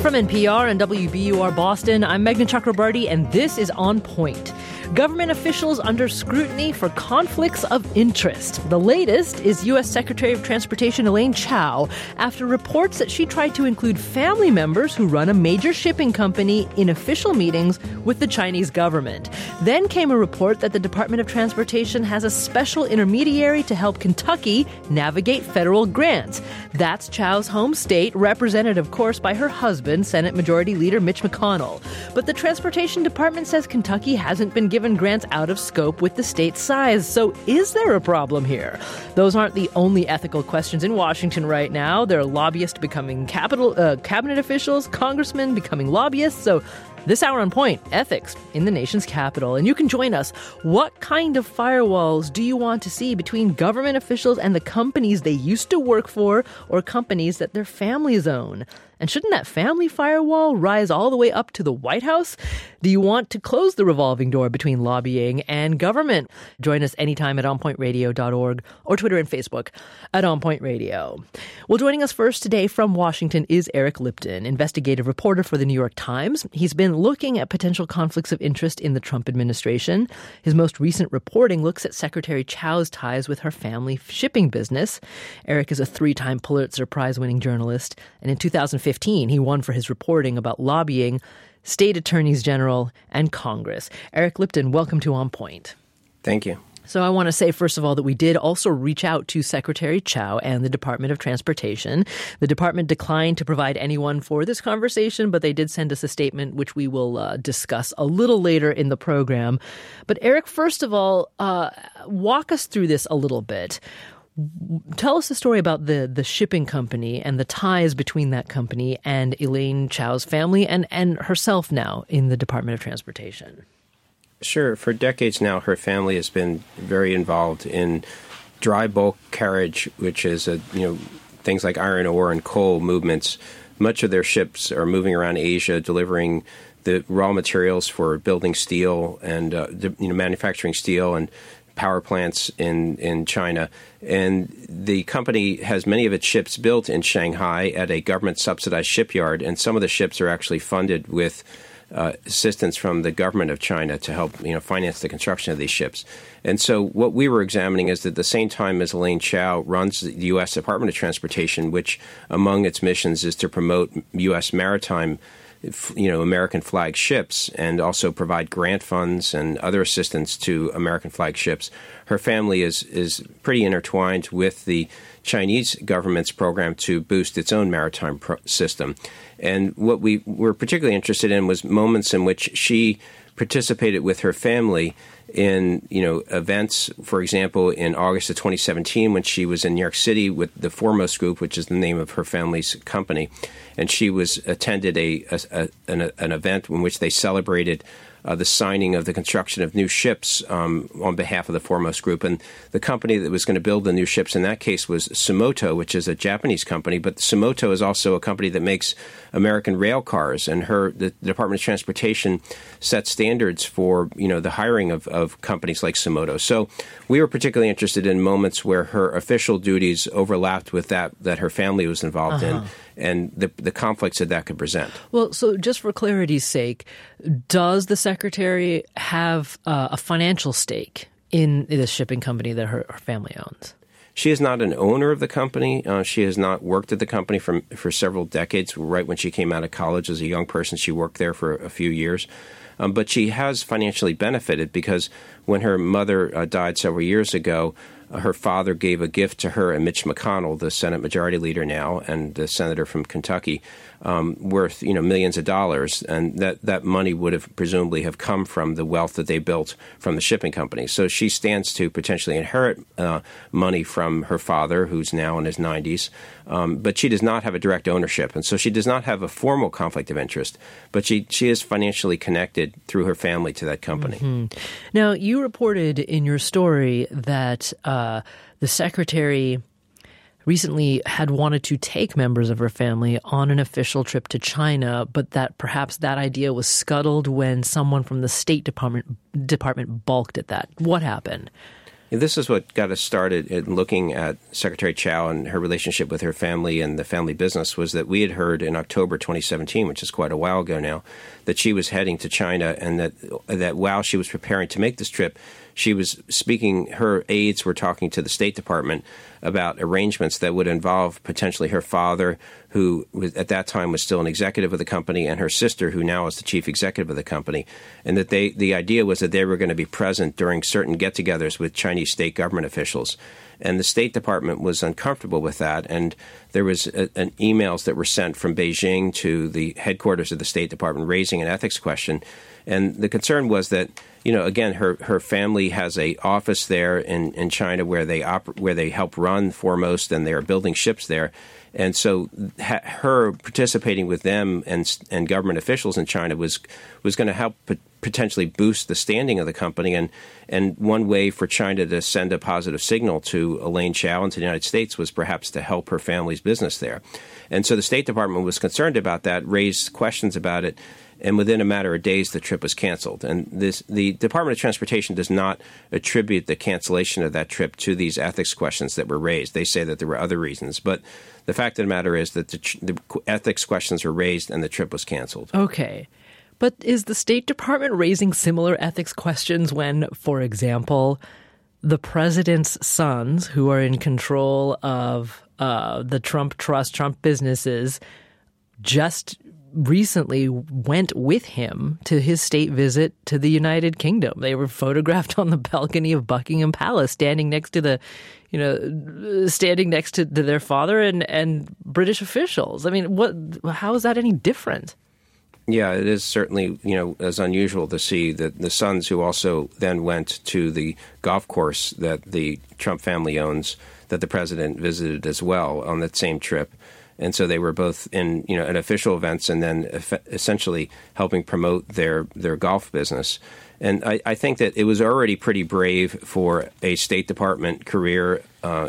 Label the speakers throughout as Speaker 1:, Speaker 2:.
Speaker 1: From NPR and WBUR Boston, I'm Meghna Chakrabarty, and this is On Point. Government officials under scrutiny for conflicts of interest. The latest is U.S. Secretary of Transportation Elaine Chao after reports that she tried to include family members who run a major shipping company in official meetings with the Chinese government. Then came a report that the Department of Transportation has a special intermediary to help Kentucky navigate federal grants. That's Chao's home state, represented, of course, by her husband, Senate Majority Leader Mitch McConnell. But the Transportation Department says Kentucky hasn't been given grants out of scope with the state's size. So is there a problem here? Those aren't the only ethical questions in Washington right now. There are lobbyists becoming cabinet officials, congressmen becoming lobbyists. So this hour on Point, ethics in the nation's capital. And you can join us. What kind of firewalls do you want to see between government officials and the companies they used to work for or companies that their families own? And shouldn't that family firewall rise all the way up to the White House? Do you want to close the revolving door between lobbying and government? Join us anytime at onpointradio.org or Twitter and Facebook at OnPoint Radio. Well, joining us first today from Washington is Eric Lipton, investigative reporter for the New York Times. He's been looking at potential conflicts of interest in the Trump administration. His most recent reporting looks at Secretary Chao's ties with her family shipping business. Eric is a 3-time Pulitzer Prize-winning journalist, and in 2015, he won for his reporting about lobbying, state attorneys general, and Congress. Eric Lipton, welcome to On Point.
Speaker 2: Thank you.
Speaker 1: So I want to say, first of all, that we did also reach out to Secretary Chao and the Department of Transportation. The department declined to provide anyone for this conversation, but they did send us a statement, which we will discuss a little later in the program. But Eric, first of all, walk us through this a little bit. Tell us the story about the shipping company and the ties between that company and Elaine Chao's family and herself now in the Department of Transportation.
Speaker 2: Sure. For decades now, her family has been very involved in dry bulk carriage, which is things like iron ore and coal movements. Much of their ships are moving around Asia, delivering the raw materials for building steel and manufacturing steel and power plants in China. And the company has many of its ships built in Shanghai at a government-subsidized shipyard, and some of the ships are actually funded with assistance from the government of China to help finance the construction of these ships. And so what we were examining is that at the same time as Elaine Chao runs the U.S. Department of Transportation, which among its missions is to promote U.S. maritime American flag ships and also provide grant funds and other assistance to American flag ships. Her family is pretty intertwined with the Chinese government's program to boost its own maritime system. And what we were particularly interested in was moments in which she participated with her family in events. For example, in August of 2017, when she was in New York City with the Foremost Group, which is the name of her family's company, and she attended an event in which they celebrated the signing of the construction of new ships on behalf of the Foremost Group. And the company that was going to build the new ships in that case was Sumoto, which is a Japanese company. But Sumoto is also a company that makes American rail cars. And the Department of Transportation set standards for, the hiring of companies like Sumoto. So we were particularly interested in moments where her official duties overlapped with that her family was involved in, and the conflicts that could present.
Speaker 1: Well, so just for clarity's sake, does the secretary have a financial stake in this shipping company that her family owns?
Speaker 2: She is not an owner of the company. She has not worked at the company for several decades. Right when she came out of college as a young person, she worked there for a few years. But she has financially benefited because when her mother died several years ago, her father gave a gift to her and Mitch McConnell, the Senate Majority Leader now and the senator from Kentucky, worth millions of dollars, and that money would have presumably have come from the wealth that they built from the shipping company. So she stands to potentially inherit money from her father, who's now in his 90s, but she does not have a direct ownership, and so she does not have a formal conflict of interest. But she is financially connected through her family to that company.
Speaker 1: Mm-hmm. Now, you reported in your story that the secretary recently had wanted to take members of her family on an official trip to China, but that perhaps that idea was scuttled when someone from the State Department balked at that. What happened?
Speaker 2: This is what got us started in looking at Secretary Chao and her relationship with her family and the family business, was that we had heard in October 2017, which is quite a while ago now, that she was heading to China, and that while she was preparing to make this trip, she was speaking, her aides were talking to the State Department about arrangements that would involve potentially her father, who at that time was still an executive of the company, and her sister, who now is the chief executive of the company. And that the idea was that they were going to be present during certain get-togethers with Chinese state government officials. And the State Department was uncomfortable with that. And there was emails that were sent from Beijing to the headquarters of the State Department raising an ethics question. And the concern was that, again, her family has a office there in China where they help run Foremost, and they are building ships there. And so her participating with them and government officials in China was going to help potentially boost the standing of the company. And one way for China to send a positive signal to Elaine Chao and to the United States was perhaps to help her family's business there. And so the State Department was concerned about that, raised questions about it, and within a matter of days, the trip was canceled. And the Department of Transportation does not attribute the cancellation of that trip to these ethics questions that were raised. They say that there were other reasons. But the fact of the matter is that the ethics questions were raised and the trip was canceled.
Speaker 1: Okay. But is the State Department raising similar ethics questions when, for example, the president's sons, who are in control of the Trump Trust, Trump businesses, just recently went with him to his state visit to the United Kingdom? They were photographed on the balcony of Buckingham Palace, standing next to their father and British officials. I mean, how is that any different?
Speaker 2: Yeah, it is certainly, as unusual to see that the sons, who also then went to the golf course that the Trump family owns, that the president visited as well on that same trip. And so they were both in, at official events and then essentially helping promote their golf business. And I think that it was already pretty brave for a State Department career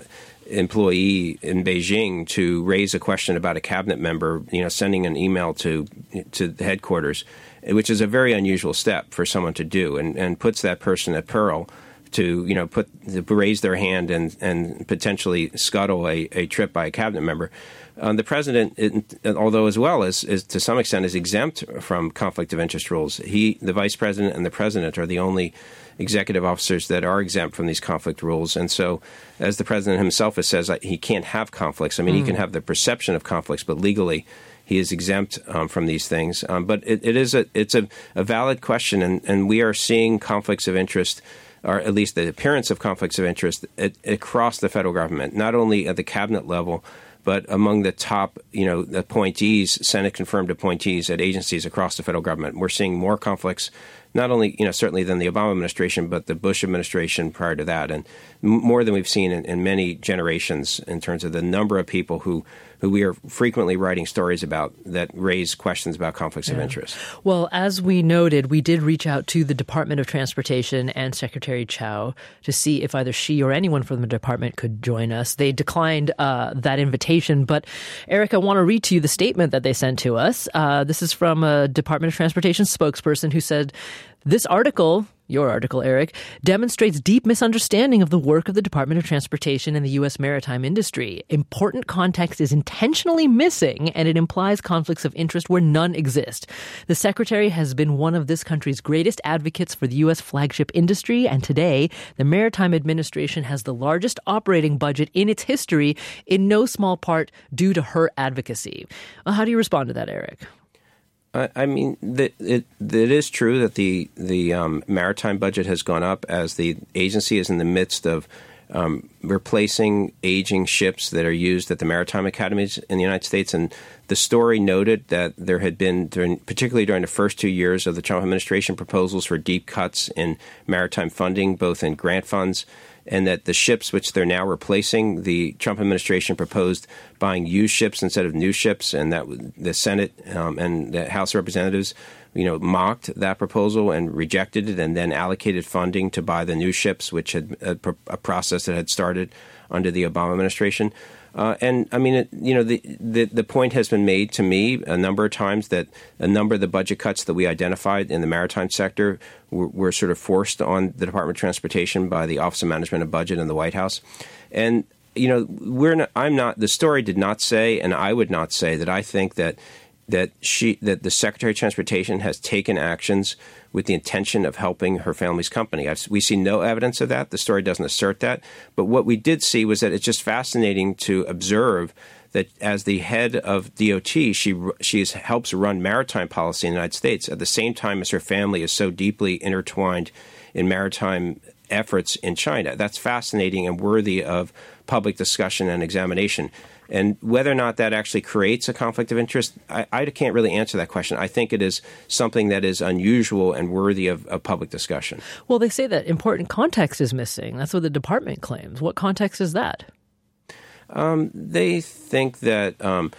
Speaker 2: employee in Beijing to raise a question about a cabinet member, sending an email to the headquarters, which is a very unusual step for someone to do, and puts that person at peril to raise their hand and potentially scuttle a trip by a cabinet member. The president, although as well as to some extent is exempt from conflict of interest rules, the vice president and the president are the only executive officers that are exempt from these conflict rules. And so, as the president himself has says, he can't have conflicts. I mean, he can have the perception of conflicts, but legally he is exempt from these things. But it's a valid question, and we are seeing conflicts of interest, or at least the appearance of conflicts of interest across the federal government, not only at the cabinet level, but among the top, appointees, Senate-confirmed appointees at agencies across the federal government. We're seeing more conflicts, not only, certainly than the Obama administration, but the Bush administration prior to that, and more than we've seen in many generations in terms of the number of people who we are frequently writing stories about that raise questions about conflicts of interest.
Speaker 1: Well, as we noted, we did reach out to the Department of Transportation and Secretary Chao to see if either she or anyone from the department could join us. They declined that invitation. But, Eric, I want to read to you the statement that they sent to us. This is from a Department of Transportation spokesperson who said, "This article," your article, Eric, "demonstrates deep misunderstanding of the work of the Department of Transportation and the U.S. maritime industry. Important context is intentionally missing, and it implies conflicts of interest where none exist. The Secretary has been one of this country's greatest advocates for the U.S. flagship industry, and today, the Maritime Administration has the largest operating budget in its history, in no small part due to her advocacy." Well, how do you respond to that, Eric?
Speaker 2: I mean, it is true that the maritime budget has gone up as the agency is in the midst of replacing aging ships that are used at the maritime academies in the United States. And the story noted that there had been, particularly during the first 2 years of the Trump administration, proposals for deep cuts in maritime funding, both in grant funds, and that the ships which they're now replacing, the Trump administration proposed buying used ships instead of new ships, and that the Senate and the House of Representatives, mocked that proposal and rejected it, and then allocated funding to buy the new ships, which had a process that had started under the Obama administration. And I mean, the point has been made to me a number of times that a number of the budget cuts that we identified in the maritime sector were sort of forced on the Department of Transportation by the Office of Management and Budget in the White House. And the story did not say, and I would not say that I think that the Secretary of Transportation has taken actions with the intention of helping her family's company. We see no evidence of that. The story doesn't assert that. But what we did see was that it's just fascinating to observe that as the head of DOT, she helps run maritime policy in the United States at the same time as her family is so deeply intertwined in maritime efforts in China. That's fascinating and worthy of public discussion and examination. And whether or not that actually creates a conflict of interest, I can't really answer that question. I think it is something that is unusual and worthy of public discussion.
Speaker 1: Well, they say that important context is missing. That's what the department claims. What context is that?
Speaker 2: They think that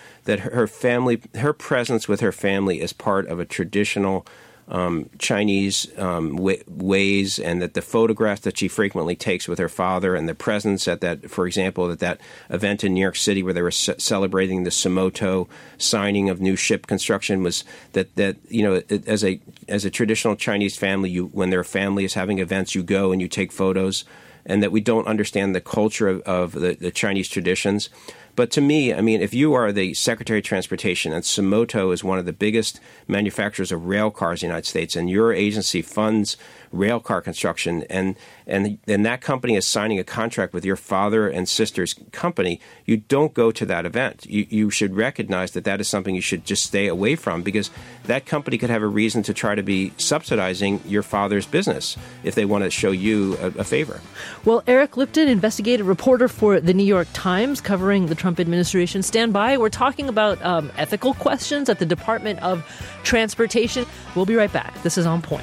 Speaker 2: her presence with her family is part of a traditional Chinese ways, and that the photographs that she frequently takes with her father and the presence at that, for example, at that event in New York City where they were celebrating the Sumoto signing of new ship construction, was that as a traditional Chinese family, when their family is having events, you go and you take photos, and that we don't understand the culture of the Chinese traditions. But to me, I mean, if you are the Secretary of Transportation and Sumoto is one of the biggest manufacturers of rail cars in the United States, and your agency funds rail car construction, and that company is signing a contract with your father and sister's company, you don't go to that event. You should recognize that is something you should just stay away from, because that company could have a reason to try to be subsidizing your father's business if they want to show you a favor.
Speaker 1: Well, Eric Lipton, investigative reporter for The New York Times, covering the Trump administration. Stand by. We're talking about ethical questions at the Department of Transportation. We'll be right back. This is On Point.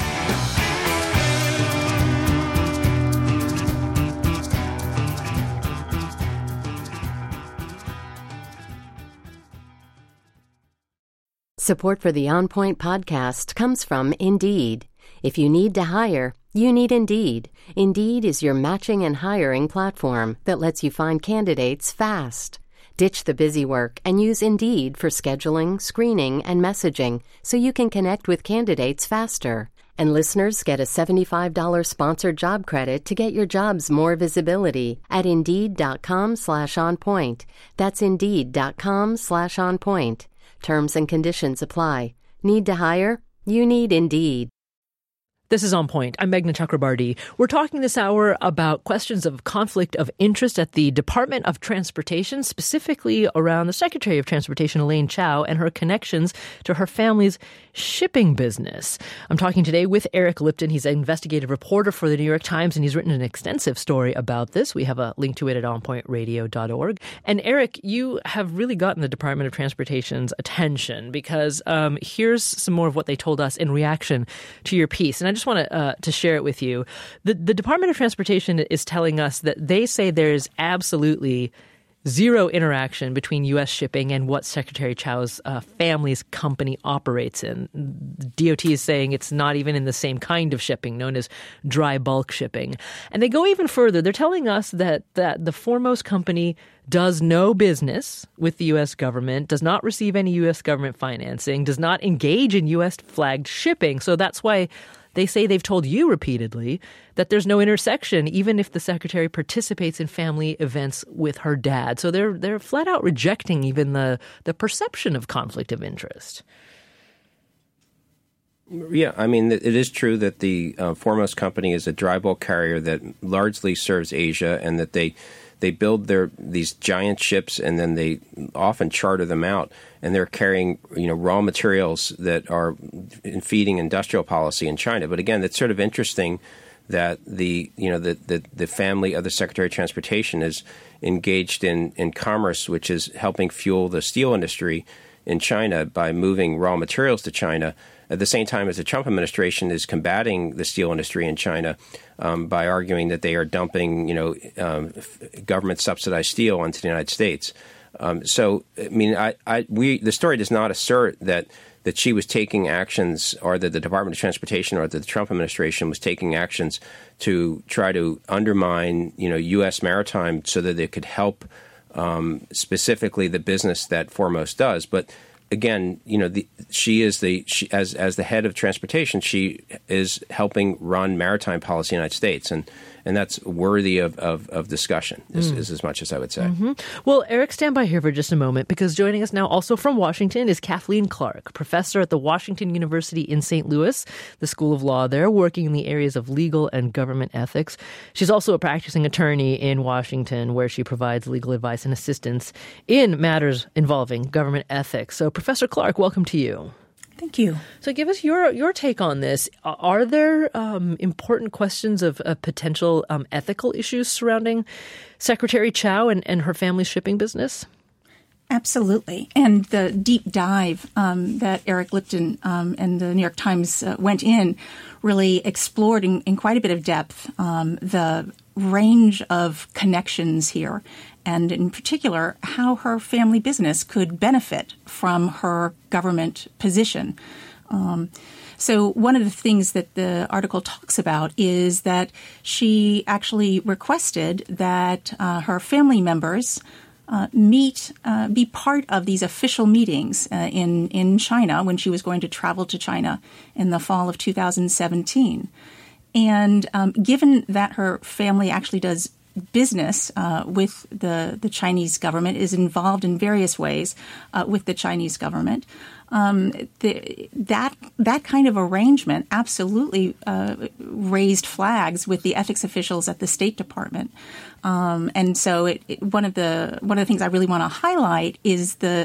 Speaker 3: Support for the On Point podcast comes from Indeed. If you need to hire, you need Indeed. Indeed is your matching and hiring platform that lets you find candidates fast. Ditch the busy work and use Indeed for scheduling, screening, and messaging so you can connect with candidates faster. And listeners get a $75 sponsored job credit to get your jobs more visibility at Indeed.com/onpoint. That's Indeed.com/onpoint. Terms and conditions apply. Need to hire? You need Indeed.
Speaker 1: This is On Point. I'm Meghna Chakrabarty. We're talking this hour about questions of conflict of interest at the Department of Transportation, specifically around the Secretary of Transportation, Elaine Chao, and her connections to her family's shipping business. I'm talking today with Eric Lipton. He's an investigative reporter for the New York Times, and he's written an extensive story about this. We have a link to it at onpointradio.org. And Eric, you have really gotten the Department of Transportation's attention, because here's some more of what they told us in reaction to your piece. And I just want to share it with you. The Department of Transportation is telling us that they say there's absolutely zero interaction between U.S. shipping and what Secretary Chao's family's company operates in. DOT is saying it's not even in the same kind of shipping, known as dry bulk shipping. And they go even further. They're telling us that the foremost company does no business with the U.S. government, does not receive any U.S. government financing, does not engage in U.S.-flagged shipping. So that's why they say they've told you repeatedly that there's no intersection, even if the secretary participates in family events with her dad. So they're flat out rejecting even the perception of conflict of interest.
Speaker 2: Yeah, I mean, it is true that the foremost company is a dry bulk carrier that largely serves Asia, and that they build these giant ships, and then they often charter them out, and they're carrying raw materials that are feeding industrial policy in China. But again, it's sort of interesting that the family of the Secretary of Transportation is engaged in commerce, which is helping fuel the steel industry in China by moving raw materials to China, at the same time as the Trump administration is combating the steel industry in China by arguing that they are dumping, government-subsidized steel into the United States. So, I mean, the story does not assert that she was taking actions, or that the Department of Transportation or that the Trump administration was taking actions to try to undermine, U.S. maritime so that they could help specifically the business that Foremost does. But again, as the head of transportation, she is helping run maritime policy in the United States, and that's worthy of discussion, is as much as I would say.
Speaker 1: Mm-hmm. Well, Eric, stand by here for just a moment, because joining us now also from Washington is Kathleen Clark, professor at the Washington University in St. Louis, the School of Law there, working in the areas of legal and government ethics. She's also a practicing attorney in Washington, where she provides legal advice and assistance in matters involving government ethics. So, Professor Clark, welcome to you.
Speaker 4: Thank you.
Speaker 1: So give us your take on this. Are there important questions of potential ethical issues surrounding Secretary Chao and her family's shipping business?
Speaker 4: Absolutely. And the deep dive that Eric Lipton and the New York Times went in really explored in quite a bit of depth the range of connections here, and in particular, how her family business could benefit from her government position. So one of the things that the article talks about is that she actually requested that her family members be part of these official meetings in China when she was going to travel to China in the fall of 2017. And given that her family actually does business with the Chinese government, is involved in various ways with the Chinese government, that kind of arrangement absolutely raised flags with the ethics officials at the State Department. And so one of the things I really want to highlight is the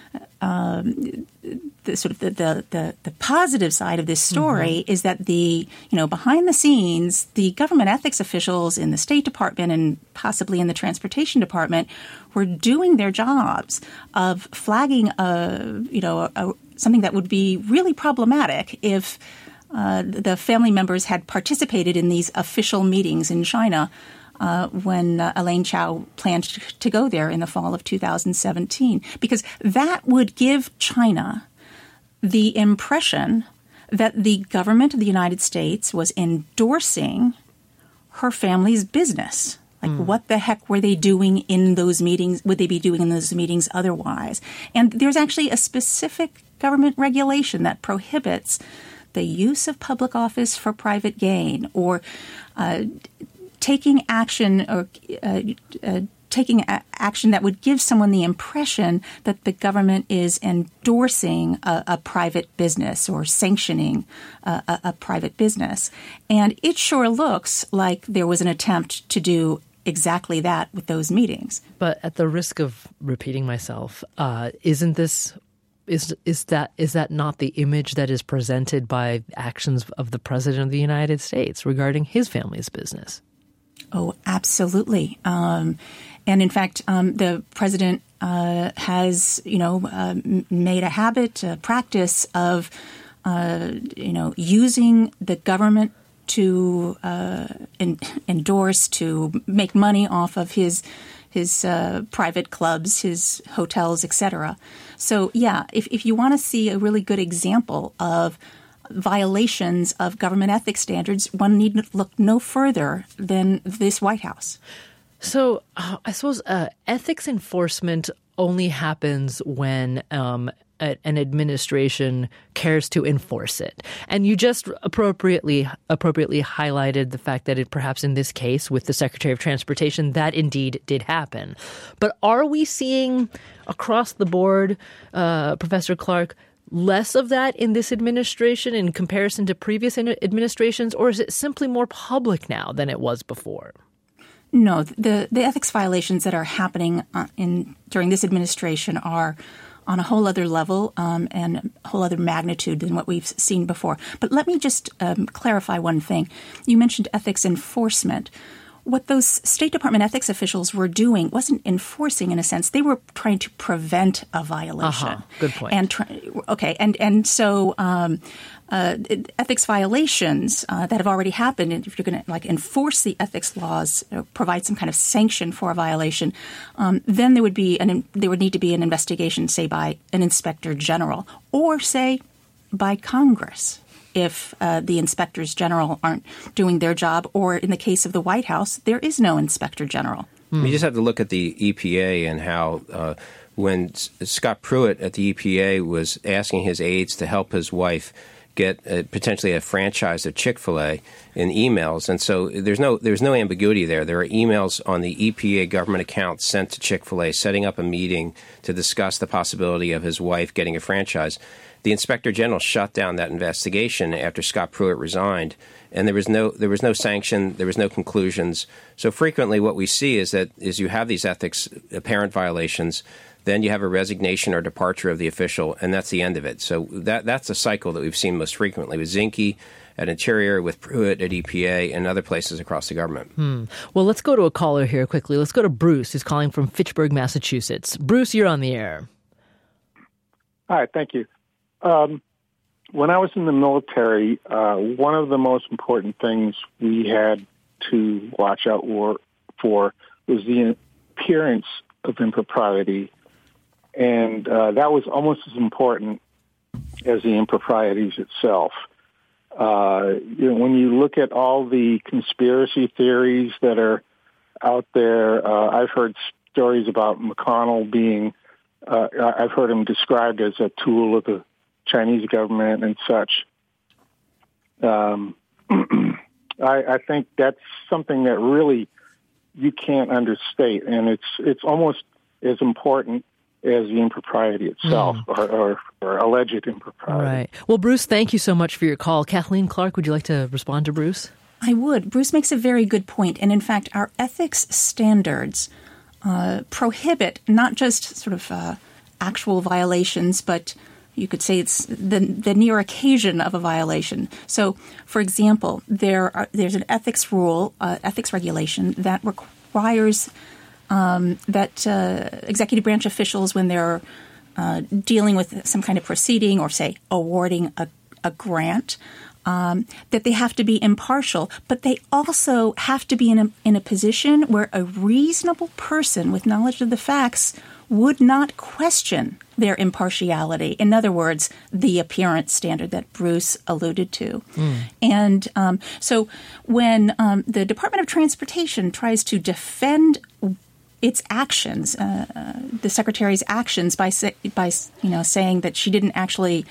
Speaker 4: positive side of this story is that behind the scenes, the government ethics officials in the State Department and possibly in the Transportation Department were doing their jobs of flagging something that would be really problematic if the family members had participated in these official meetings in China when Elaine Chao planned to go there in the fall of 2017, because that would give China the impression that the government of the United States was endorsing her family's business. Like, what the heck were they doing in those meetings? Would they be doing in those meetings otherwise? And there's actually a specific government regulation that prohibits the use of public office for private gain, or taking action action that would give someone the impression that the government is endorsing a private business or sanctioning a private business. And it sure looks like there was an attempt to do exactly that with those meetings.
Speaker 1: But at the risk of repeating myself, isn't this is that not the image that is presented by actions of the President of the United States regarding his family's business?
Speaker 4: Oh, absolutely. And in fact, the president has, made a habit, a practice of, using the government to endorse, to make money off of his private clubs, his hotels, etc. So, yeah, if you want to see a really good example of violations of government ethics standards, one need look no further than this White House.
Speaker 1: So I suppose ethics enforcement only happens when an administration cares to enforce it. And you just appropriately highlighted the fact that perhaps in this case with the Secretary of Transportation, that indeed did happen. But are we seeing across the board, Professor Clark, less of that in this administration in comparison to previous administrations, or is it simply more public now than it was before?
Speaker 4: No, the ethics violations that are happening during this administration are on a whole other level and a whole other magnitude than what we've seen before. But let me just clarify one thing. You mentioned ethics enforcement. What those State Department ethics officials were doing wasn't enforcing in a sense. They were trying to prevent a violation.
Speaker 1: Good point.
Speaker 4: So ethics violations that have already happened, and if you're going to enforce the ethics laws, provide some kind of sanction for a violation, then there would need to be an investigation, say by an inspector general, or say by Congress. If the inspectors general aren't doing their job, or in the case of the White House, there is no inspector general.
Speaker 2: You just have to look at the EPA and how when Scott Pruitt at the EPA was asking his aides to help his wife get potentially a franchise of Chick-fil-A in emails. And so there's no ambiguity there. There are emails on the EPA government account sent to Chick-fil-A setting up a meeting to discuss the possibility of his wife getting a franchise. The Inspector General shut down that investigation after Scott Pruitt resigned, and there was no sanction, there was no conclusions. So frequently what we see is you have these ethics apparent violations, then you have a resignation or departure of the official, and that's the end of it. So that's a cycle that we've seen most frequently with Zinke at Interior, with Pruitt at EPA, and other places across the government.
Speaker 1: Well, let's go to a caller here quickly. Let's go to Bruce, who's calling from Fitchburg, Massachusetts. Bruce, you're on the air.
Speaker 5: Hi, thank you. When I was in the military, one of the most important things we had to watch out for was the appearance of impropriety. And that was almost as important as the improprieties itself. When you look at all the conspiracy theories that are out there, I've heard stories about McConnell being, I've heard him described as a tool of the Chinese government and such. I think that's something that really you can't understate, and it's almost as important as the impropriety itself or alleged impropriety.
Speaker 1: Right. Well, Bruce, thank you so much for your call. Kathleen Clark, would you like to respond to Bruce?
Speaker 4: I would. Bruce makes a very good point. And in fact, our ethics standards prohibit not just sort of actual violations, but you could say it's the near occasion of a violation. So, for example, there's an ethics rule, ethics regulation that requires that executive branch officials, when they're dealing with some kind of proceeding or, say, awarding a grant, that they have to be impartial, but they also have to be in a position where a reasonable person with knowledge of the facts would not question their impartiality. In other words, the appearance standard that Bruce alluded to. And so when the Department of Transportation tries to defend its actions, the Secretary's actions, by saying that she didn't actually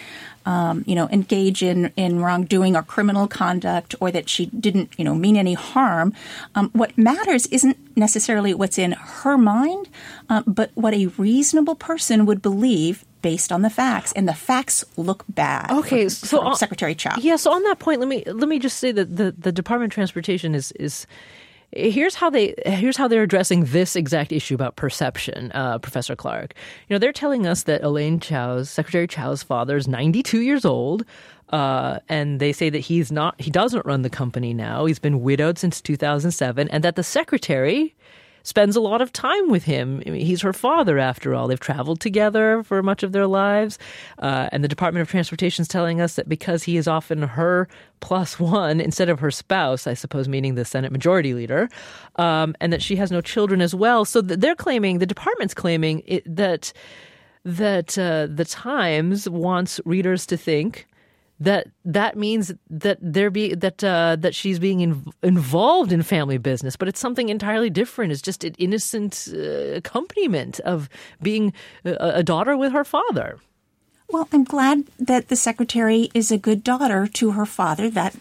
Speaker 4: engage in wrongdoing or criminal conduct, or that she didn't mean any harm, what matters isn't necessarily what's in her mind, but what a reasonable person would believe based on the facts, and the facts look bad.
Speaker 1: Okay,
Speaker 4: for Secretary Chow.
Speaker 1: Yeah. So on that point, let me just say that the Department of Transportation is. Here's how they're addressing this exact issue about perception, Professor Clark. They're telling us that Secretary Chow's father is 92 years old, and they say that he doesn't run the company now. He's been widowed since 2007, and that the secretary spends a lot of time with him. I mean, he's her father, after all. They've traveled together for much of their lives. And the Department of Transportation is telling us that because he is often her plus one instead of her spouse, I suppose meaning the Senate Majority Leader, and that she has no children as well. So they're claiming, the department's claiming that the Times wants readers to think that means that she's being involved in family business, but it's something entirely different. It's just an innocent accompaniment of being a daughter with her father.
Speaker 4: Well, I'm glad that the secretary is a good daughter to her father. That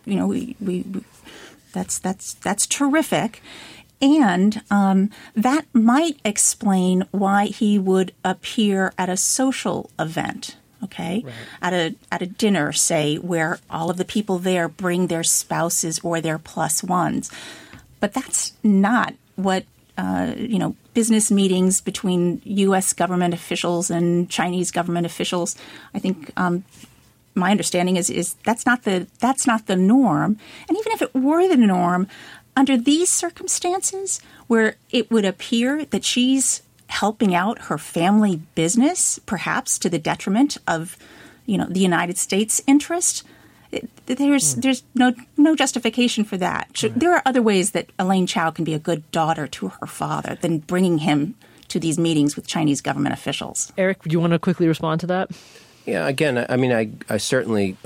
Speaker 4: that's terrific, and that might explain why he would appear at a social event. Okay, right. At a dinner, say, where all of the people there bring their spouses or their plus ones, but that's not what business meetings between U.S. government officials and Chinese government officials. I think my understanding is that's not the norm. And even if it were the norm, under these circumstances, where it would appear that she's helping out her family business, perhaps to the detriment of, the United States interest, there's no justification for that. Right. There are other ways that Elaine Chao can be a good daughter to her father than bringing him to these meetings with Chinese government officials.
Speaker 1: Eric, do you want to quickly respond to that?
Speaker 2: Yeah, again, I mean, I certainly,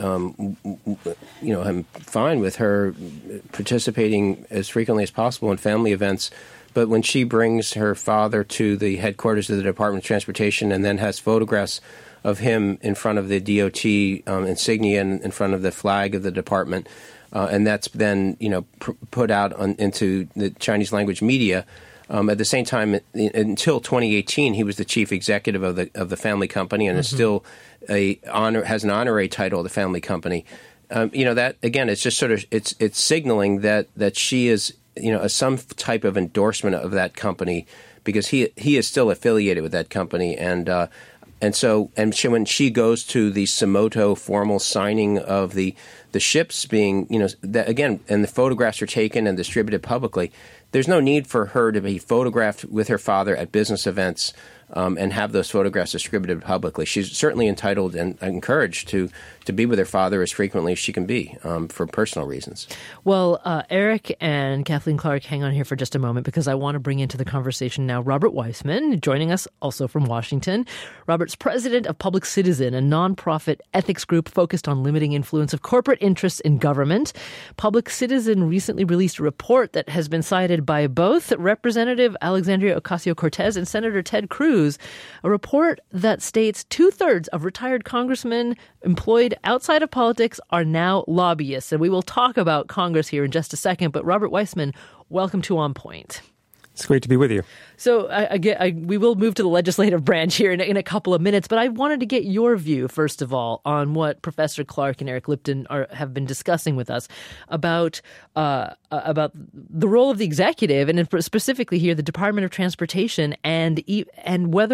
Speaker 2: I'm fine with her participating as frequently as possible in family events, But when she brings her father to the headquarters of the Department of Transportation and then has photographs of him in front of the DOT insignia and in front of the flag of the department, and that's then put out into the Chinese language media. At the same time, until 2018, he was the chief executive of the family company, and is still has an honorary title of the family company. That again, it's just sort of it's signaling that she is some type of endorsement of that company, because he is still affiliated with that company, and so when she goes to the Simoto formal signing of the ships being that again, and the photographs are taken and distributed publicly, there's no need for her to be photographed with her father at business events and have those photographs distributed publicly. She's certainly entitled and encouraged to be with her father as frequently as she can be for personal reasons.
Speaker 1: Well, Eric and Kathleen Clark, hang on here for just a moment, because I want to bring into the conversation now Robert Weissman, joining us also from Washington. Robert's president of Public Citizen, a nonprofit ethics group focused on limiting influence of corporate interests in government. Public Citizen recently released a report that has been cited by both Representative Alexandria Ocasio-Cortez and Senator Ted Cruz, a report that states 2/3 of retired congressmen employed outside of politics are now lobbyists. And we will talk about Congress here in just a second. But Robert Weissman, welcome to On Point.
Speaker 6: It's great to be with you.
Speaker 1: So we will move to the legislative branch here in a couple of minutes, but I wanted to get your view, first of all, on what Professor Clark and Eric Lipton have been discussing with us about the role of the executive, and specifically here the Department of Transportation, and whether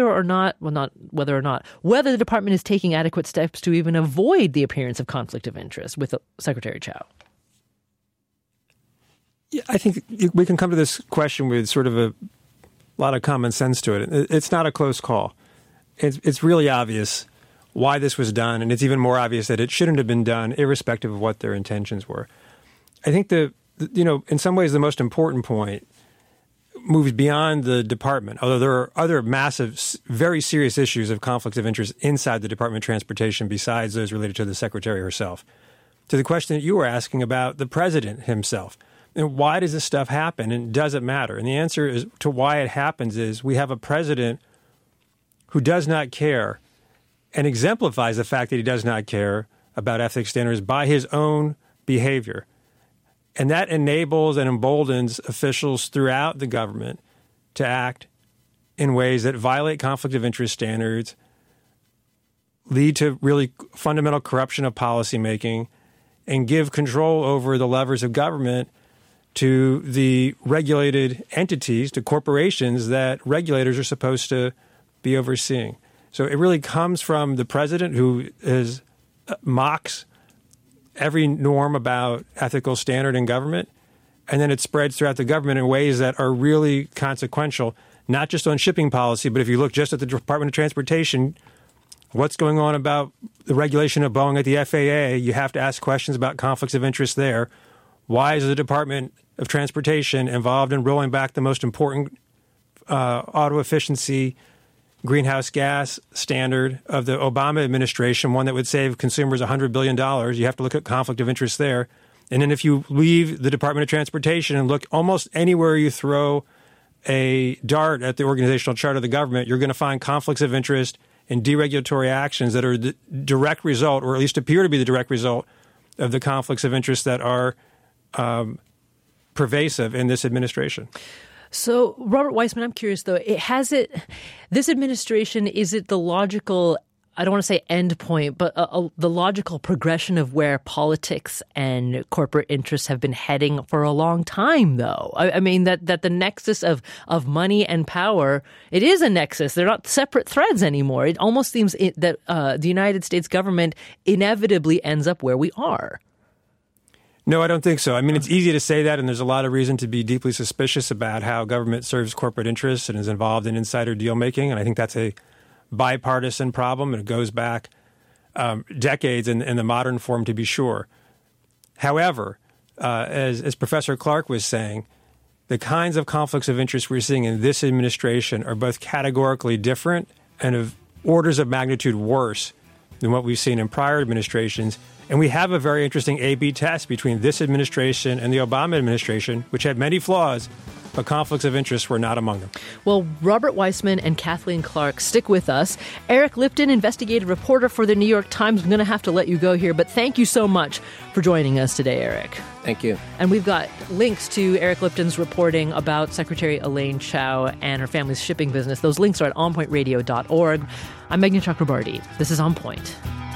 Speaker 1: the department is taking adequate steps to even avoid the appearance of conflict of interest with Secretary Chao.
Speaker 6: Yeah, I think we can come to this question with sort of a lot of common sense to it. It's not a close call. It's really obvious why this was done, and it's even more obvious that it shouldn't have been done, irrespective of what their intentions were. I think in some ways the most important point moves beyond the department, although there are other massive, very serious issues of conflicts of interest inside the Department of Transportation besides those related to the Secretary herself, to the question that you were asking about the president himself. And why does this stuff happen, and does it matter? And the answer is to why it happens is we have a president who does not care and exemplifies the fact that he does not care about ethics standards by his own behavior. And that enables and emboldens officials throughout the government to act in ways that violate conflict of interest standards, lead to really fundamental corruption of policymaking, and give control over the levers of government to the regulated entities, to corporations that regulators are supposed to be overseeing. So it really comes from the president, who mocks every norm about ethical standard in government, and then it spreads throughout the government in ways that are really consequential, not just on shipping policy, but if you look just at the Department of Transportation, what's going on about the regulation of Boeing at the FAA, you have to ask questions about conflicts of interest there. Why is the Department of Transportation involved in rolling back the most important auto efficiency greenhouse gas standard of the Obama administration, one that would save consumers $100 billion? You have to look at conflict of interest there. And then if you leave the Department of Transportation and look almost anywhere you throw a dart at the organizational chart of the government, you're going to find conflicts of interest and deregulatory actions that are the direct result, or at least appear to be the direct result, of the conflicts of interest that are pervasive in this administration.
Speaker 1: So, Robert Weissman, I'm curious, though, this administration, is it the logical, I don't want to say end point, but the logical progression of where politics and corporate interests have been heading for a long time, though? I mean, that the nexus of money and power, it is a nexus. They're not separate threads anymore. It almost seems that the United States government inevitably ends up where we are.
Speaker 6: No, I don't think so. I mean, it's easy to say that, and there's a lot of reason to be deeply suspicious about how government serves corporate interests and is involved in insider deal-making, and I think that's a bipartisan problem, and it goes back decades in the modern form, to be sure. However, as Professor Clark was saying, the kinds of conflicts of interest we're seeing in this administration are both categorically different and of orders of magnitude worse than what we've seen in prior administrations. And we have a very interesting A/B test between this administration and the Obama administration, which had many flaws, but conflicts of interest were not among them.
Speaker 1: Well, Robert Weissman and Kathleen Clark, stick with us. Eric Lipton, investigative reporter for the New York Times. I'm going to have to let you go here, but thank you so much for joining us today, Eric.
Speaker 2: Thank you.
Speaker 1: And we've got links to Eric Lipton's reporting about Secretary Elaine Chao and her family's shipping business. Those links are at onpointradio.org. I'm Meghna Chakrabarty. This is On Point.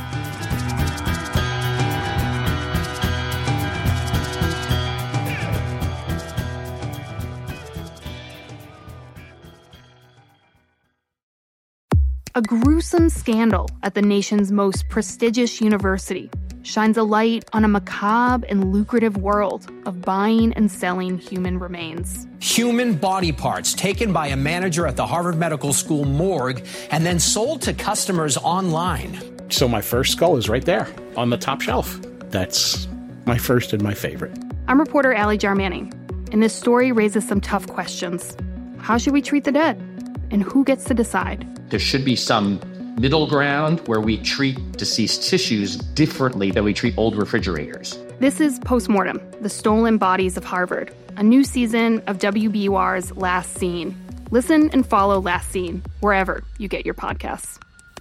Speaker 7: A gruesome scandal at the nation's most prestigious university shines a light on a macabre and lucrative world of buying and selling human remains.
Speaker 8: Human body parts taken by a manager at the Harvard Medical School morgue and then sold to customers online.
Speaker 9: So my first skull is right there on the top shelf. That's my first and my favorite.
Speaker 7: I'm reporter Allie Jarmanning, and this story raises some tough questions. How should we treat the dead? And who gets to decide?
Speaker 10: There should be some middle ground where we treat deceased tissues differently than we treat old refrigerators.
Speaker 7: This is Postmortem, the Stolen Bodies of Harvard, a new season of WBUR's Last Scene. Listen and follow Last Scene wherever you get your podcasts.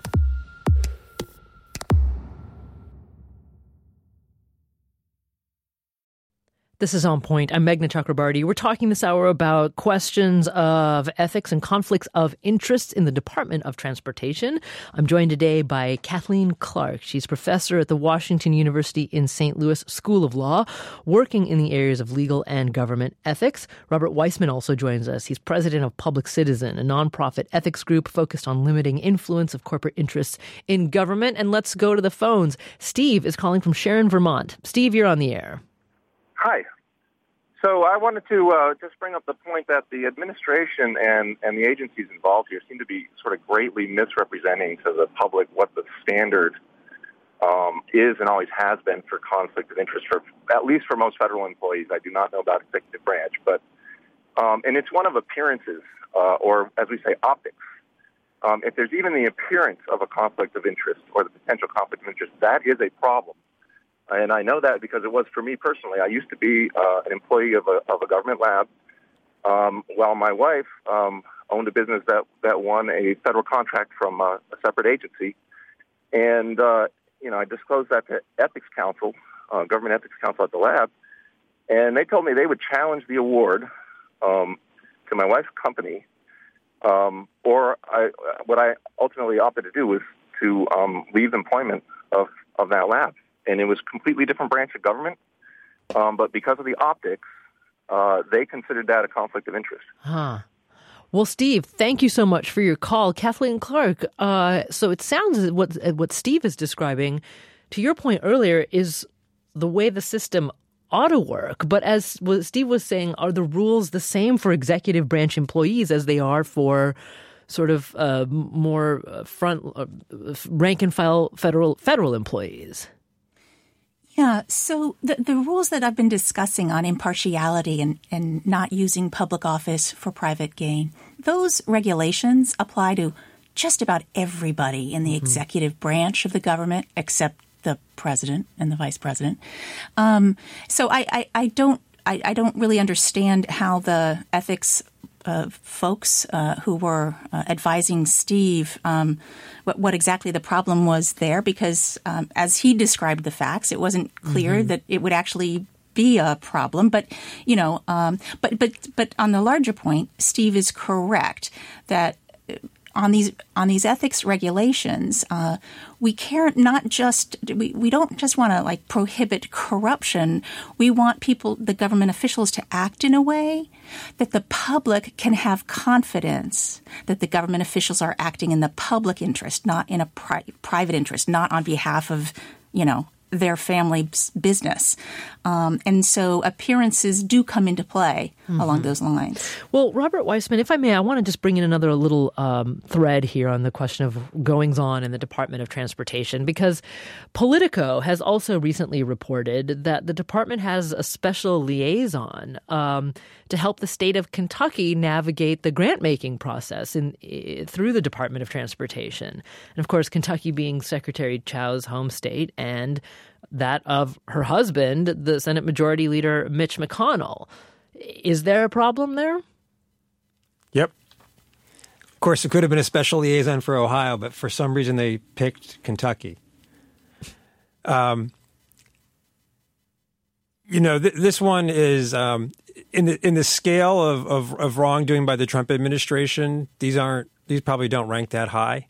Speaker 1: This is On Point. I'm Meghna Chakrabarty. We're talking this hour about questions of ethics and conflicts of interest in the Department of Transportation. I'm joined today by Kathleen Clark. She's professor at the Washington University in St. Louis School of Law, working in the areas of legal and government ethics. Robert Weissman also joins us. He's president of Public Citizen, a nonprofit ethics group focused on limiting influence of corporate interests in government. And let's go to the phones. Steve is calling from Sharon, Vermont. Steve, you're on the air.
Speaker 11: Hi. So I wanted to just bring up the point that the administration and the agencies involved here seem to be sort of greatly misrepresenting to the public what the standard is and always has been for conflict of interest, for at least for most federal employees. I do not know about executive branch, but and it's one of appearances, or as we say, optics. If there's even the appearance of a conflict of interest or the potential conflict of interest, that is a problem. And I know that because it was for me personally. I used to be an employee of a government lab while my wife owned a business that won a federal contract from a separate agency. And, I disclosed that to Ethics Council, Government Ethics Council at the lab, and they told me they would challenge the award to my wife's company, what I ultimately opted to do was to leave employment of that lab. And it was a completely different branch of government. But because of the optics, they considered that a conflict of interest.
Speaker 1: Huh. Well, Steve, thank you so much for your call. Kathleen Clark, so it sounds as what Steve is describing, to your point earlier, is the way the system ought to work. But as Steve was saying, are the rules the same for executive branch employees as they are for sort of more front rank and file federal employees?
Speaker 4: Yeah, so the rules that I've been discussing on impartiality and not using public office for private gain, those regulations apply to just about everybody in the executive branch of the government except the president and the vice president. So I don't really understand how the ethics folks who were advising Steve what exactly the problem was there, because as he described the facts, it wasn't clear that it would actually be a problem. But but on the larger point, Steve is correct that on these ethics regulations, we care not just we don't just want to prohibit corruption. We want the government officials, to act in a way that the public can have confidence that the government officials are acting in the public interest, not in a private interest, not on behalf of their family's business. And so appearances do come into play along those lines.
Speaker 1: Well, Robert Weissman, if I may, I want to just bring in another little thread here on the question of goings-on in the Department of Transportation, because Politico has also recently reported that the department has a special liaison to help the state of Kentucky navigate the grant-making process through the Department of Transportation. And, of course, Kentucky being Secretary Chao's home state and that of her husband, the Senate Majority Leader Mitch McConnell. Is there a problem there?
Speaker 6: Yep. Of course, it could have been a special liaison for Ohio, but for some reason they picked Kentucky. This one is in the scale of wrongdoing by the Trump administration. These probably don't rank that high.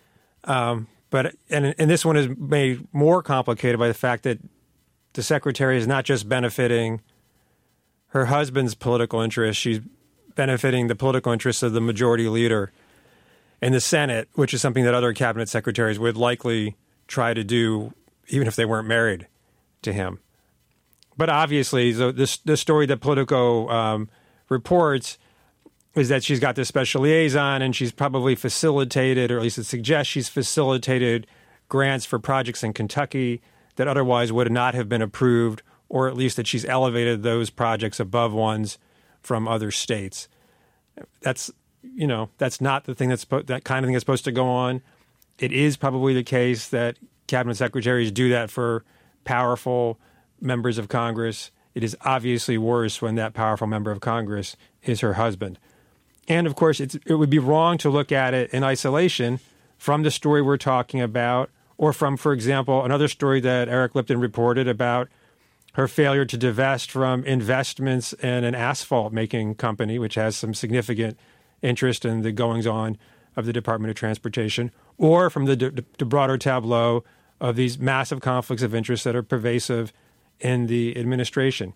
Speaker 6: But this one is made more complicated by the fact that the secretary is not just benefiting her husband's political interests; she's benefiting the political interests of the majority leader in the Senate, which is something that other cabinet secretaries would likely try to do, even if they weren't married to him. But obviously, the story that Politico reports is that she's got this special liaison, and she's probably facilitated, or at least it suggests she's facilitated grants for projects in Kentucky that otherwise would not have been approved, or at least that she's elevated those projects above ones from other states. That's not the thing that kind of thing is supposed to go on. It is probably the case that cabinet secretaries do that for powerful members of Congress. It is obviously worse when that powerful member of Congress is her husband. And of course, it would be wrong to look at it in isolation from the story we're talking about, or from, for example, another story that Eric Lipton reported about her failure to divest from investments in an asphalt-making company, which has some significant interest in the goings-on of the Department of Transportation, or from the broader tableau of these massive conflicts of interest that are pervasive in the administration.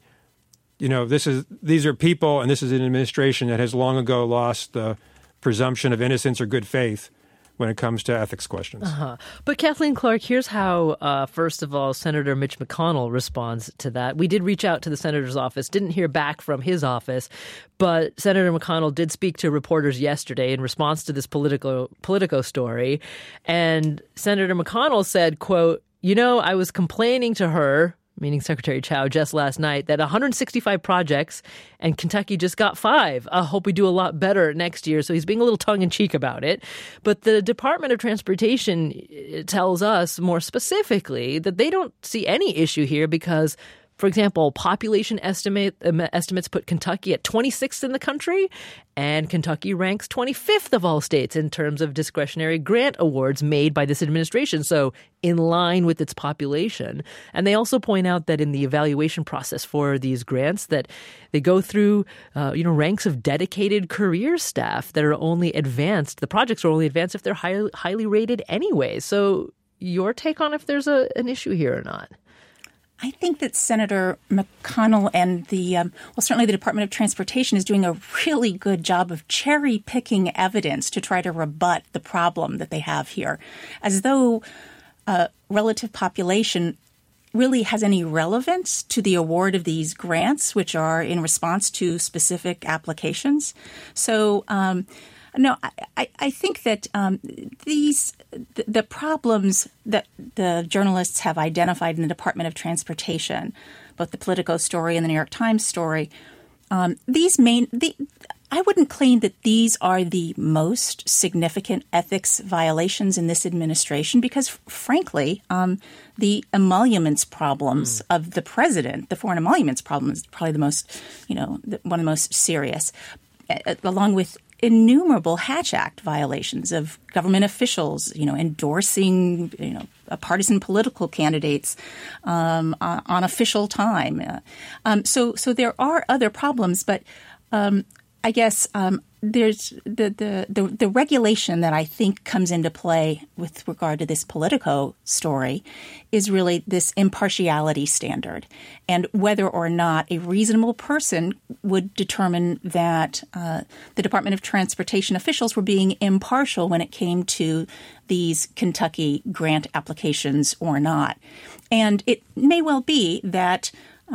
Speaker 6: These are people, and this is an administration that has long ago lost the presumption of innocence or good faith when it comes to ethics questions.
Speaker 1: But Kathleen Clark, here's how, first of all, Senator Mitch McConnell responds to that. We did reach out to the senator's office, didn't hear back from his office, but Senator McConnell did speak to reporters yesterday in response to this Politico story. And Senator McConnell said, quote, I was complaining to her, meaning Secretary Chao, just last night, that 165 projects and Kentucky just got 5. I hope we do a lot better next year. So he's being a little tongue-in-cheek about it. But the Department of Transportation tells us more specifically that they don't see any issue here because, for example, population estimates put Kentucky at 26th in the country, and Kentucky ranks 25th of all states in terms of discretionary grant awards made by this administration, so in line with its population. And they also point out that in the evaluation process for these grants that they go through ranks of dedicated career staff that are only advanced. The projects are only advanced if they're highly rated anyway. So your take on if there's an issue here or not?
Speaker 4: I think that Senator McConnell and certainly the Department of Transportation is doing a really good job of cherry-picking evidence to try to rebut the problem that they have here, as though relative population really has any relevance to the award of these grants, which are in response to specific applications. So, no, I think that the problems that the journalists have identified in the Department of Transportation, both the Politico story and the New York Times story, I wouldn't claim that these are the most significant ethics violations in this administration because, frankly, the emoluments problems of the president, the foreign emoluments problem is probably the most, one of the most serious, along with innumerable Hatch Act violations of government officials, endorsing, partisan political candidates on official time. So there are other problems, but I guess there's the regulation that I think comes into play with regard to this Politico story is really this impartiality standard and whether or not a reasonable person would determine that the Department of Transportation officials were being impartial when it came to these Kentucky grant applications or not. And it may well be that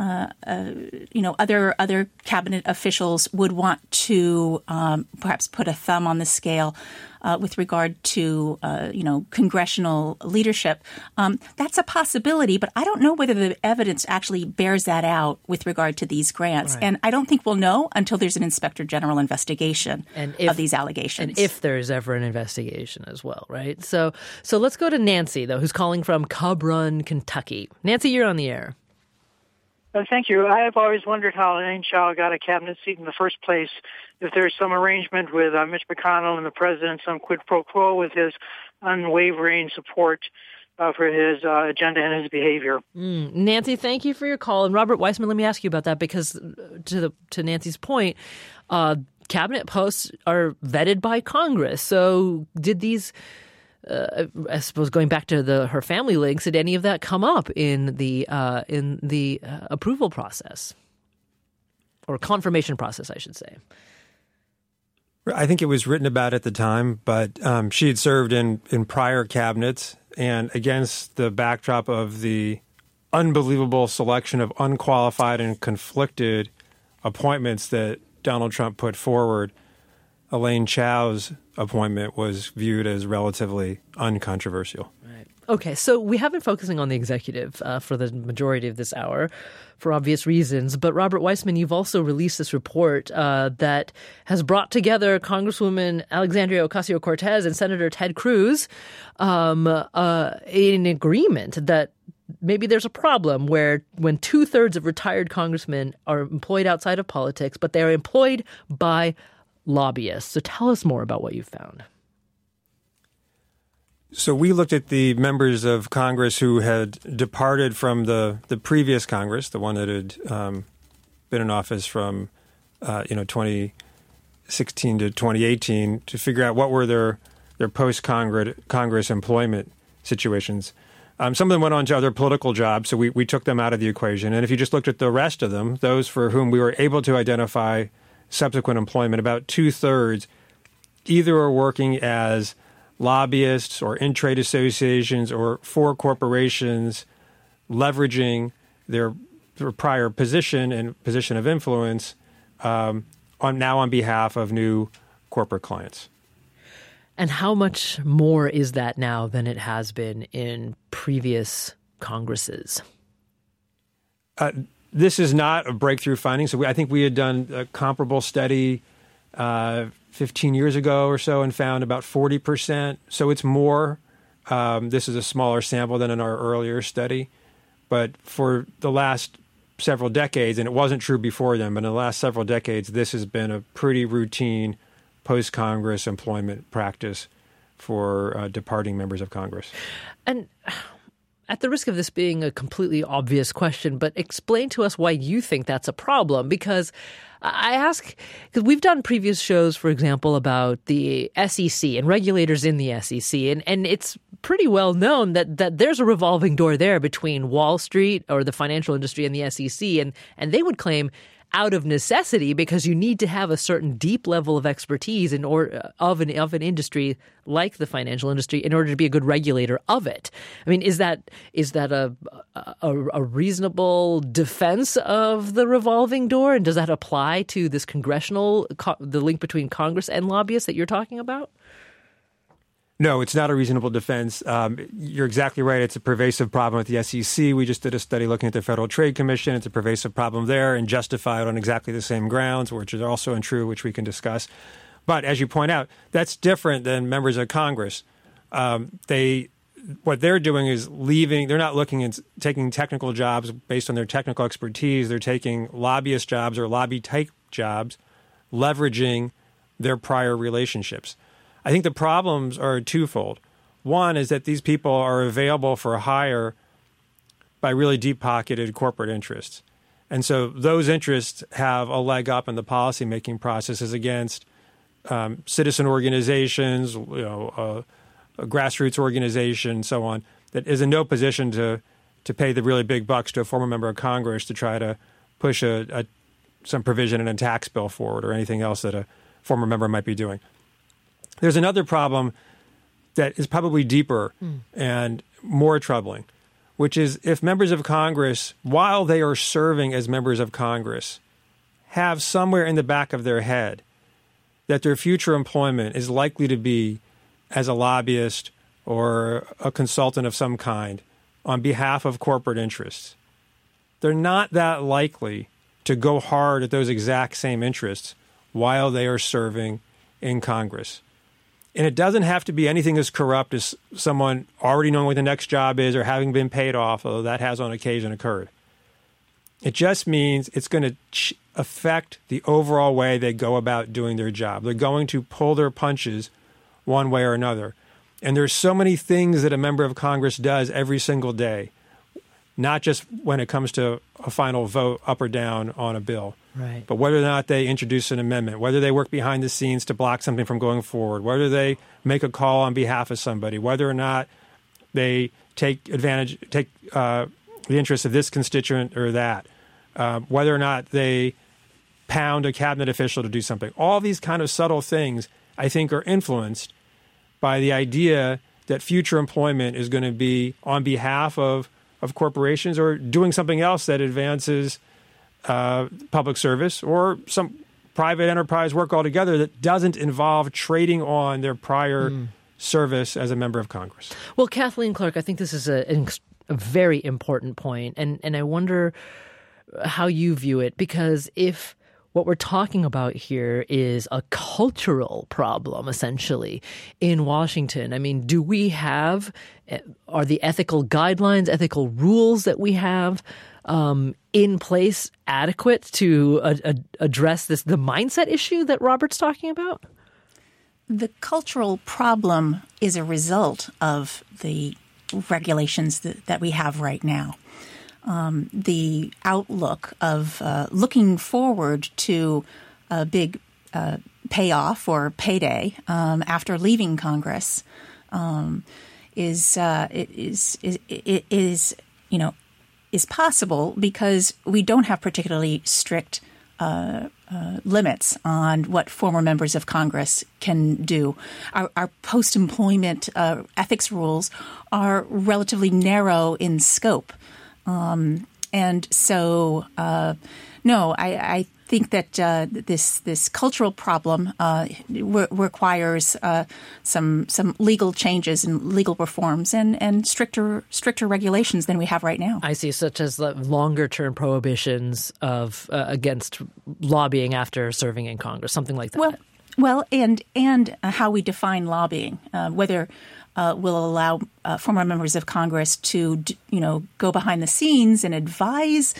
Speaker 4: other cabinet officials would want to perhaps put a thumb on the scale with regard to, congressional leadership. That's a possibility, but I don't know whether the evidence actually bears that out with regard to these grants. Right. And I don't think we'll know until there's an inspector general investigation of these allegations.
Speaker 1: And if there's ever an investigation as well, right? So let's go to Nancy, though, who's calling from Cub Run, Kentucky. Nancy, you're on the air.
Speaker 12: Thank you. I have always wondered how Elaine Chao got a cabinet seat in the first place. If there's some arrangement with Mitch McConnell and the president, some quid pro quo with his unwavering support for his agenda and his behavior.
Speaker 1: Nancy, thank you for your call. And Robert Weissman, let me ask you about that, because to Nancy's point, cabinet posts are vetted by Congress. So did these, I suppose, going back to her family links, did any of that come up in the approval process or confirmation process, I should say?
Speaker 6: I think it was written about at the time, but she had served in prior cabinets, and against the backdrop of the unbelievable selection of unqualified and conflicted appointments that Donald Trump put forward, Elaine Chao's appointment was viewed as relatively uncontroversial.
Speaker 1: Right. Okay, so we have been focusing on the executive for the majority of this hour for obvious reasons. But Robert Weissman, you've also released this report that has brought together Congresswoman Alexandria Ocasio-Cortez and Senator Ted Cruz in agreement that maybe there's a problem when 2/3 of retired congressmen are employed outside of politics, but they are employed by lobbyists. So tell us more about what you found.
Speaker 6: So we looked at the members of Congress who had departed from the previous Congress, the one that had been in office from 2016 to 2018, to figure out what were their post-Congress employment situations. Some of them went on to other political jobs, so we took them out of the equation. And if you just looked at the rest of them, those for whom we were able to identify subsequent employment, about 2/3 either are working as lobbyists or in trade associations or for corporations, leveraging their prior position and position of influence on behalf of new corporate clients.
Speaker 1: And how much more is that now than it has been in previous Congresses?
Speaker 6: This is not a breakthrough finding. So I think we had done a comparable study 15 years ago or so and found about 40%. So it's more. This is a smaller sample than in our earlier study. But for the last several decades, and it wasn't true before then, but in the last several decades, this has been a pretty routine post-Congress employment practice for departing members of Congress.
Speaker 1: And at the risk of this being a completely obvious question, but explain to us why you think that's a problem. Because I ask, because we've done previous shows, for example, about the SEC and regulators in the SEC, and it's pretty well known that there's a revolving door there between Wall Street or the financial industry and the SEC, and they would claim out of necessity, because you need to have a certain deep level of expertise of an industry like the financial industry in order to be a good regulator of it. I mean, is that a reasonable defense of the revolving door, and does that apply to this the link between Congress and lobbyists that you're talking about?
Speaker 6: No, it's not a reasonable defense. You're exactly right. It's a pervasive problem at the SEC. We just did a study looking at the Federal Trade Commission. It's a pervasive problem there and justified on exactly the same grounds, which is also untrue, which we can discuss. But as you point out, that's different than members of Congress. What they're doing is leaving. They're not looking at taking technical jobs based on their technical expertise. They're taking lobbyist jobs or lobby-type jobs, leveraging their prior relationships. I think the problems are twofold. One is that these people are available for hire by really deep-pocketed corporate interests. And so those interests have a leg up in the policymaking processes against citizen organizations, a grassroots organization, so on, that is in no position to pay the really big bucks to a former member of Congress to try to push some provision in a tax bill forward or anything else that a former member might be doing. There's another problem that is probably deeper and more troubling, which is if members of Congress, while they are serving as members of Congress, have somewhere in the back of their head that their future employment is likely to be as a lobbyist or a consultant of some kind on behalf of corporate interests, they're not that likely to go hard at those exact same interests while they are serving in Congress. And it doesn't have to be anything as corrupt as someone already knowing what the next job is or having been paid off, although that has on occasion occurred. It just means it's going to affect the overall way they go about doing their job. They're going to pull their punches one way or another. And there's so many things that a member of Congress does every single day, not just when it comes to a final vote up or down on a bill,
Speaker 1: right?
Speaker 6: But whether or not they introduce an amendment, whether they work behind the scenes to block something from going forward, whether they make a call on behalf of somebody, whether or not they take the interests of this constituent or that, whether or not they pound a cabinet official to do something. All these kind of subtle things, I think, are influenced by the idea that future employment is going to be on behalf of corporations or doing something else that advances public service or some private enterprise work altogether that doesn't involve trading on their prior service as a member of Congress.
Speaker 1: Well, Kathleen Clark, I think this is a very important point, and I wonder how you view it, because if what we're talking about here is a cultural problem, essentially, in Washington. I mean, are the ethical guidelines, ethical rules that we have in place adequate to address the mindset issue that Robert's talking about?
Speaker 4: The cultural problem is a result of the regulations that we have right now. The outlook of looking forward to a big payoff or payday after leaving Congress is possible because we don't have particularly strict limits on what former members of Congress can do. Our post-employment ethics rules are relatively narrow in scope. And so, no, I think that this cultural problem requires some legal changes and legal reforms and stricter regulations than we have right now.
Speaker 1: I see, such as longer term prohibitions of against lobbying after serving in Congress, something like that.
Speaker 4: Well, and how we define lobbying, whether will allow former members of Congress to, go behind the scenes and advise,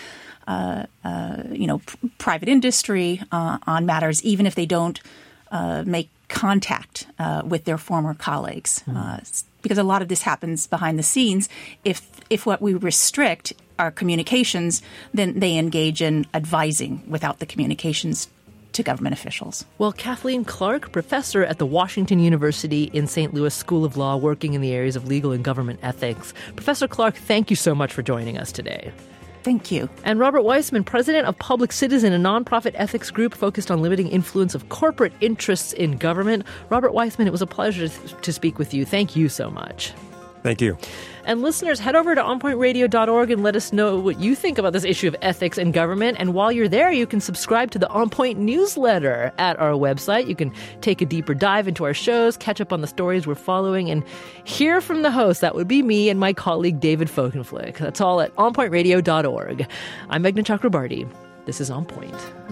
Speaker 4: private industry on matters, even if they don't make contact with their former colleagues. Because a lot of this happens behind the scenes. If what we restrict are communications, then they engage in advising without the communications to government officials.
Speaker 1: Well, Kathleen Clark, professor at the Washington University in St. Louis School of Law, working in the areas of legal and government ethics. Professor Clark, thank you so much for joining us today.
Speaker 4: Thank you.
Speaker 1: And Robert Weissman, president of Public Citizen, a nonprofit ethics group focused on limiting influence of corporate interests in government. Robert Weissman, it was a pleasure to speak with you. Thank you so much.
Speaker 6: Thank you.
Speaker 1: And listeners, head over to onpointradio.org and let us know what you think about this issue of ethics in government. And while you're there, you can subscribe to the On Point newsletter at our website. You can take a deeper dive into our shows, catch up on the stories we're following, and hear from the host. That would be me and my colleague David Folkenflik. That's all at onpointradio.org. I'm Meghna Chakrabarty. This is On Point.